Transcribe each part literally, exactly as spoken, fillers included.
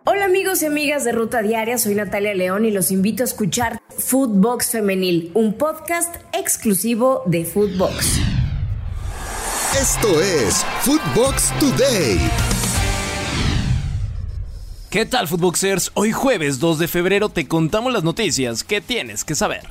Hola amigos y amigas de Ruta Diaria, soy Natalia León y los invito a escuchar Footbox Femenil, un podcast exclusivo de Footbox. Esto es Footbox Today. ¿Qué tal, Footboxers? Hoy jueves dos de febrero te contamos las noticias que tienes que saber.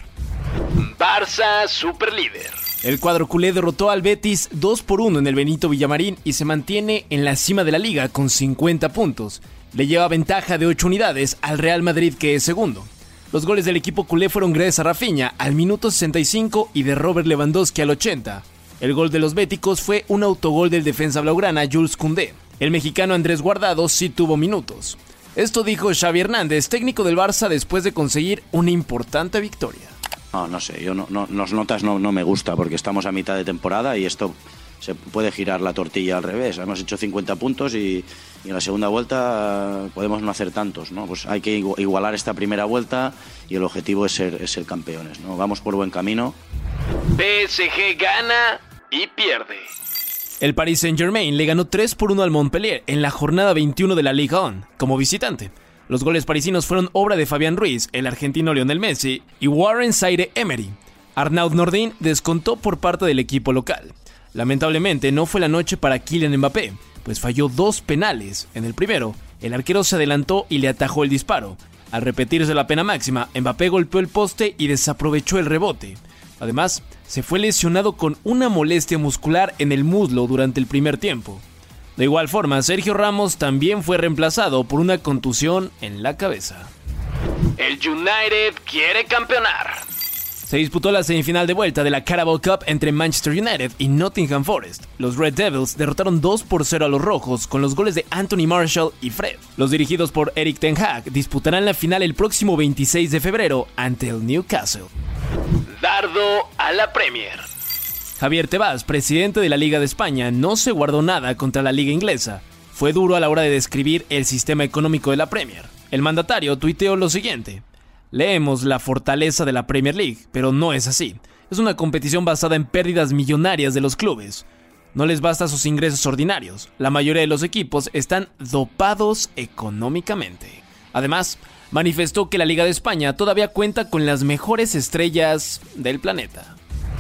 Barça superlíder. El cuadro culé derrotó al Betis dos por uno en el Benito Villamarín y se mantiene en la cima de la liga con cincuenta puntos. Le lleva ventaja de ocho unidades al Real Madrid, que es segundo. Los goles del equipo culé fueron gracias a Rafinha al minuto sesenta y cinco y de Robert Lewandowski al ochenta. El gol de los béticos fue un autogol del defensa blaugrana Jules Koundé. El mexicano Andrés Guardado sí tuvo minutos. Esto dijo Xavi Hernández, técnico del Barça, después de conseguir una importante victoria. No, no sé, yo no, no, los notas no, no me gusta porque estamos a mitad de temporada y esto se puede girar la tortilla al revés. Hemos hecho cincuenta puntos y, y en la segunda vuelta podemos no hacer tantos, ¿no? Pues hay que igualar esta primera vuelta y el objetivo es ser, es ser campeones, ¿no? Vamos por buen camino. P S G gana y pierde. El Paris Saint-Germain le ganó tres por uno al Montpellier en la jornada veintiuno de la Ligue uno como visitante. Los goles parisinos fueron obra de Fabián Ruiz, el argentino Lionel Messi y Warren Zaïre-Emery. Arnaud Nordin descontó por parte del equipo local. Lamentablemente no fue la noche para Kylian Mbappé, pues falló dos penales. En el primero, el arquero se adelantó y le atajó el disparo. Al repetirse la pena máxima, Mbappé golpeó el poste y desaprovechó el rebote. Además, se fue lesionado con una molestia muscular en el muslo durante el primer tiempo. De igual forma, Sergio Ramos también fue reemplazado por una contusión en la cabeza. El United quiere campeonar. Se disputó la semifinal de vuelta de la Carabao Cup entre Manchester United y Nottingham Forest. Los Red Devils derrotaron dos por cero a los rojos con los goles de Anthony Martial y Fred. Los dirigidos por Erik ten Hag disputarán la final el próximo veintiséis de febrero ante el Newcastle. Dardo a la Premier. Javier Tebas, presidente de la Liga de España, no se guardó nada contra la Liga Inglesa. Fue duro a la hora de describir el sistema económico de la Premier. El mandatario tuiteó lo siguiente: leemos la fortaleza de la Premier League, pero no es así. Es una competición basada en pérdidas millonarias de los clubes. No les basta sus ingresos ordinarios. La mayoría de los equipos están dopados económicamente. Además, manifestó que la Liga de España todavía cuenta con las mejores estrellas del planeta.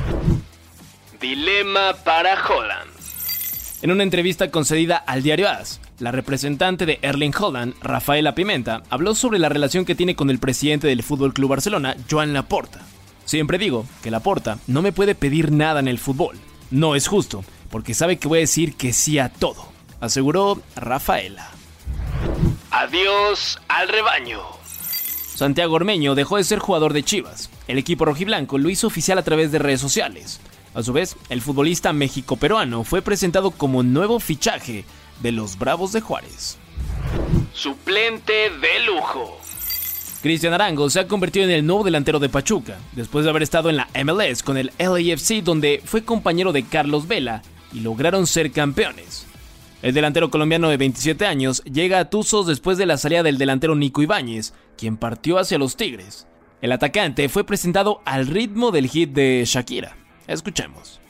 Dilema para Haaland. En una entrevista concedida al diario AS, la representante de Erling Haaland, Rafaela Pimenta, habló sobre la relación que tiene con el presidente del F C Barcelona, Joan Laporta. Siempre digo que Laporta no me puede pedir nada en el fútbol. No es justo, porque sabe que voy a decir que sí a todo, aseguró Rafaela. Adiós al rebaño. Santiago Ormeño dejó de ser jugador de Chivas. El equipo rojiblanco lo hizo oficial a través de redes sociales. A su vez, el futbolista mexico-peruano fue presentado como nuevo fichaje de los Bravos de Juárez. Suplente de lujo. Cristian Arango se ha convertido en el nuevo delantero de Pachuca, después de haber estado en la M L S con el L A F C, donde fue compañero de Carlos Vela y lograron ser campeones. El delantero colombiano de veintisiete años llega a Tuzos después de la salida del delantero Nico Ibáñez, quien partió hacia los Tigres. El atacante fue presentado al ritmo del hit de Shakira. Escuchemos.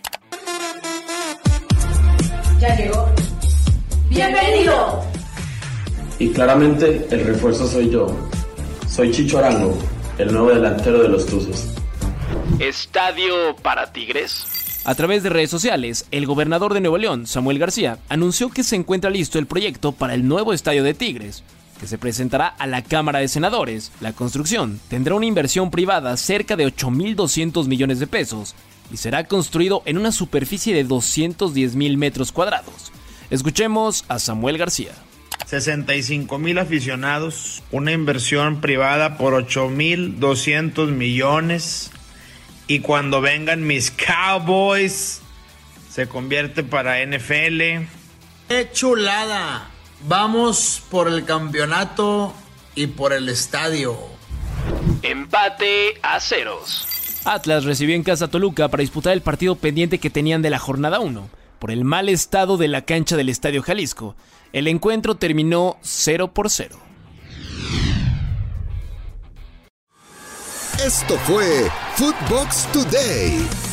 Ya llegó. ¡Bienvenido! Y claramente el refuerzo soy yo. Soy Chicho Arango, el nuevo delantero de los Tuzos. Estadio para Tigres. A través de redes sociales, el gobernador de Nuevo León, Samuel García, anunció que se encuentra listo el proyecto para el nuevo estadio de Tigres, que se presentará a la Cámara de Senadores. La construcción tendrá una inversión privada cerca de ocho mil doscientos millones de pesos y será construido en una superficie de doscientos diez mil metros cuadrados. Escuchemos a Samuel García. sesenta y cinco mil aficionados, una inversión privada por ocho mil doscientos millones, y cuando vengan mis Cowboys se convierte para N F L. ¡Qué chulada! Vamos por el campeonato y por el estadio. Empate a ceros. Atlas recibió en casa a Toluca para disputar el partido pendiente que tenían de la jornada uno. Por el mal estado de la cancha del Estadio Jalisco, el encuentro terminó cero por cero. Esto fue Footbox Today.